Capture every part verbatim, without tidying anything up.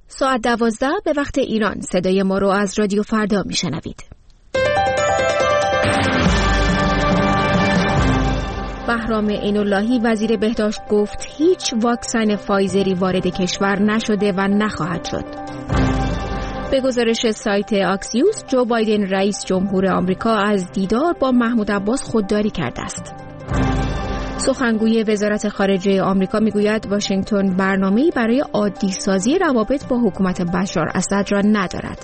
ساعت دوازده به وقت ایران. صدای ما رو از رادیو فردا میشنوید. بهرام عین‌اللهی وزیر بهداشت گفت هیچ واکسن فایزری وارد کشور نشده و نخواهد شد. به گزارش سایت آکسیوس، جو بایدن رئیس جمهور آمریکا از دیدار با محمود عباس خودداری کرده است. سخنگوی وزارت خارجه آمریکا میگوید واشنگتن برنامه‌ای برای عادی سازی روابط با حکومت بشار اسد را ندارد.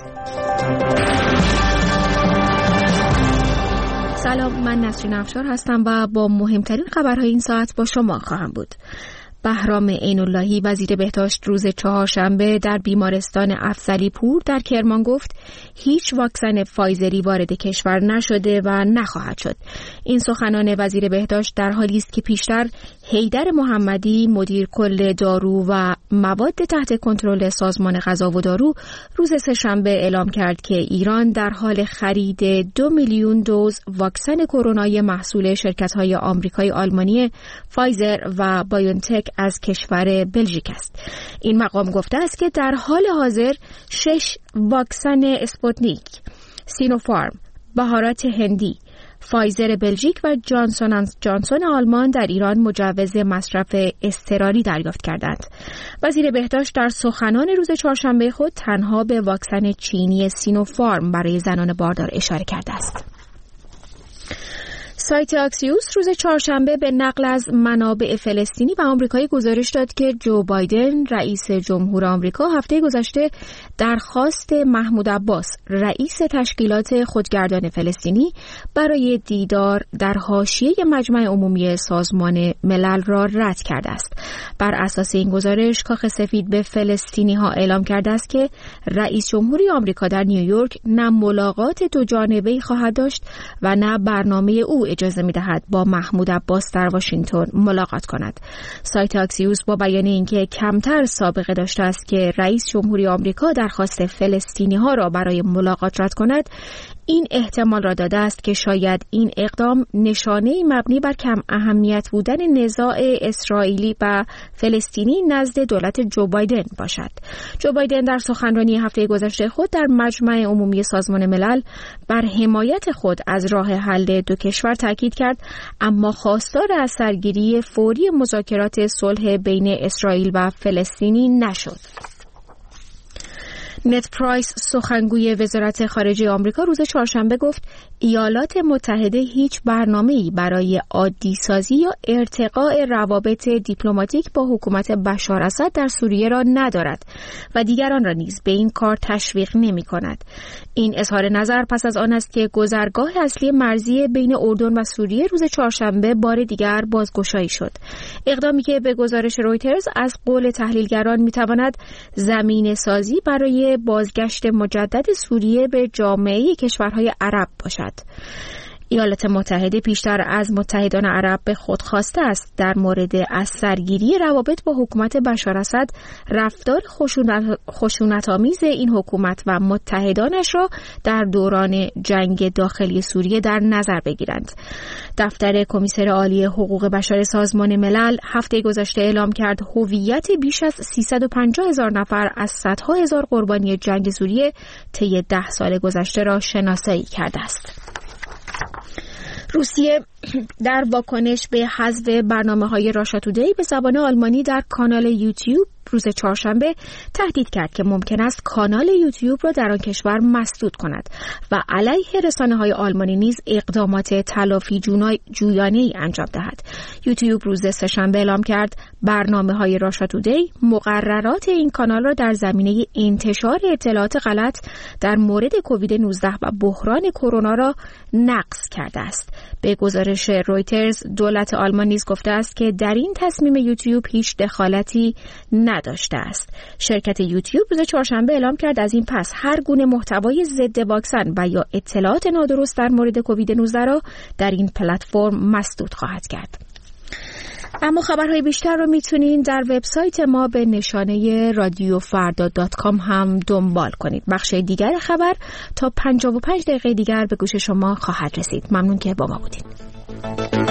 سلام، من نسرین افشار هستم و با مهمترین خبرهای این ساعت با شما خواهم بود. بهرام عین‌اللهی وزیر بهداشت روز چهارشنبه در بیمارستان افضلی پور در کرمان گفت هیچ واکسن فایزری وارد کشور نشده و نخواهد شد. این سخنان وزیر بهداشت در حالی است که پیشتر حیدر محمدی مدیر کل دارو و مواد تحت کنترل سازمان غذا و دارو روز سه‌شنبه اعلام کرد که ایران در حال خرید دو میلیون دوز واکسن کرونای محصول شرکت‌های آمریکایی آلمانی فایزر و بایونتک از کشور بلژیک است. این مقام گفته است که در حال حاضر شش واکسن اسپوتنیک، سینوفارم، بهارات هندی، فایزر بلژیک و جانسون اند جانسون آلمان در ایران مجوز مصرف اضطراری دریافت کردند. وزیر بهداشت در سخنان روز چهارشنبه خود تنها به واکسن چینی سینوفارم برای زنان باردار اشاره کرده است. سایت آکسیوس روز چهارشنبه به نقل از منابع فلسطینی و آمریکایی گزارش داد که جو بایدن رئیس جمهور آمریکا هفته گذشته درخواست محمود عباس رئیس تشکیلات خودگردان فلسطینی برای دیدار در حاشیه مجمع عمومی سازمان ملل را رد کرده است. بر اساس این گزارش کاخ سفید به فلسطینی ها اعلام کرده است که رئیس جمهوری آمریکا در نیویورک نه ملاقات دو جانبه‌ای خواهد داشت و نه برنامه او اجازه می‌دهد با محمود عباس در واشنگتن ملاقات کند. سایت آکسیوس با بیان اینکه کمتر سابقه داشته است که رئیس جمهوری آمریکا درخواست فلسطینی‌ها را برای ملاقات رد کند، این احتمال را داده است که شاید این اقدام نشانه‌ای مبنی بر کم اهمیت بودن نزاع اسرائیلی و فلسطینی نزد دولت جو بایدن باشد. جو بایدن در سخنرانی هفته گذشته خود در مجمع عمومی سازمان ملل بر حمایت خود از راه حل دو کشور تاکید کرد، اما خواستار از سرگیری فوری مذاکرات صلح بین اسرائیل و فلسطینی نشد. نت پرایس سخنگوی وزارت خارجه آمریکا روز چهارشنبه گفت ایالات متحده هیچ برنامه‌ای برای عادی سازی یا ارتقاء روابط دیپلماتیک با حکومت بشار اسد در سوریه را ندارد و دیگران را نیز به این کار تشویق نمی‌کند. این اظهار نظر پس از آن است که گذرگاه اصلی مرزی بین اردن و سوریه روز چهارشنبه بار دیگر بازگشایی شد. اقدامی که به گزارش رویترز از قول تحلیلگران می‌تواند زمینه سازی برای بازگشت مجدد سوریه به جامعه کشورهای عرب باشد. ایالات متحده پیشتر از متحدان عرب به خود خواسته است در مورد از سرگیری روابط با حکومت بشار اسد رفتار خشونت خشونت‌آمیز این حکومت و متحدانش را در دوران جنگ داخلی سوریه در نظر بگیرند. دفتر کمیسر عالی حقوق بشر سازمان ملل هفته گذشته اعلام کرد هویت بیش از سیصد و پنجاه هزار نفر از صدها هزار قربانی جنگ سوریه طی ده سال گذشته را شناسایی کرده است. روسیه در واکنش به حذف برنامه‌های راشا تودی به زبان آلمانی در کانال یوتیوب روز چهارشنبه تهدید کرد که ممکن است کانال یوتیوب را در آن کشور مسدود کند و علیه رسانه‌های آلمانی نیز اقدامات تلافی جویانه‌ای انجام دهد. یوتیوب روز سه‌شنبه اعلام کرد برنامه‌های راشا تودی مقررات این کانال را در زمینه انتشار اطلاعات غلط در مورد کووید نوزده و بحران کرونا را نقض کرده است. به گزارش رویترز دولت آلمان نیز گفته است که در این تصمیم یوتیوب هیچ دخالتی نداشته است. شرکت یوتیوب روز چهارشنبه اعلام کرد از این پس هر گونه محتوای ضد واکسن و یا اطلاعات نادرست در مورد کووید نوزده را در این پلتفرم مسدود خواهد کرد. اما خبرهای بیشتر رو میتونین در وبسایت ما به نشانه رادیو فردا دات کام هم دنبال کنید. بخش دیگر خبر تا پنجاه و پنج دقیقه دیگر به گوش شما خواهد رسید. ممنون که با ما بودید.